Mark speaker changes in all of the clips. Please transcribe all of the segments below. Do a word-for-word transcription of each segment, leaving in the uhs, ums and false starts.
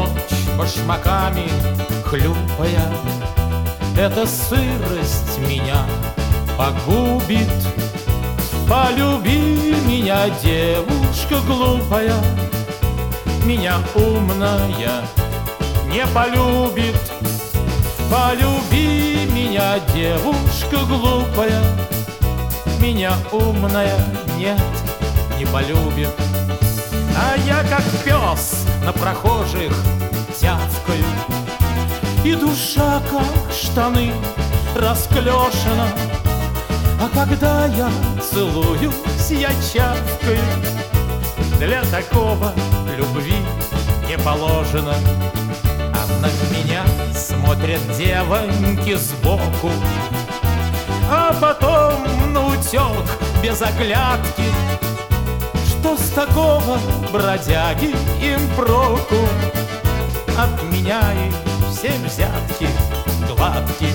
Speaker 1: ночь башмаками хлюпая. Эта сырость меня погубит. Полюби меня, девушка глупая, меня умная не полюбит. Полюби меня, девушка глупая, меня умная нет, не полюбит. А я как пес на прохожих тявкаю, и душа как штаны расклешена. А когда я целуюсь, я чавкаю. Для такого любви не положено. А на меня смотрят девоньки сбоку, а потом наутек без оглядки. Что с такого бродяги им проку? От меня и все взятки гладкие.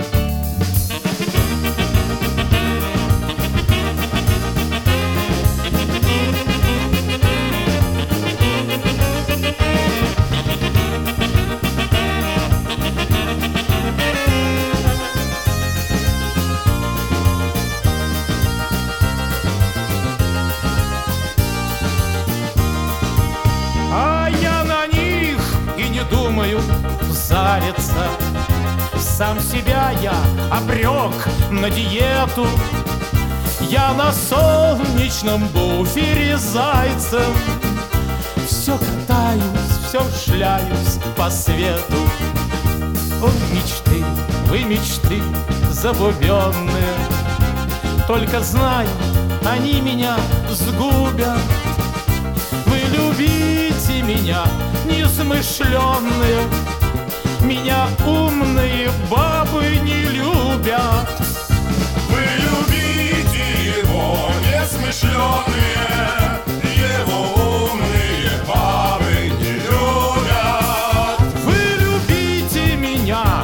Speaker 1: Зариться. Сам себя я обрек на диету. Я на солнечном буфере зайцем все катаюсь, все шляюсь по свету. О, мечты, вы мечты забубенные, только знай, они меня сгубят. Вы любите меня, несмышленные, меня умные бабы не любят.
Speaker 2: Вы любите его, несмышленые, его умные бабы не любят.
Speaker 1: Вы любите меня,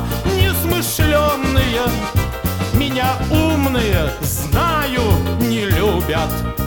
Speaker 1: несмышленные, меня умные, знаю, не любят.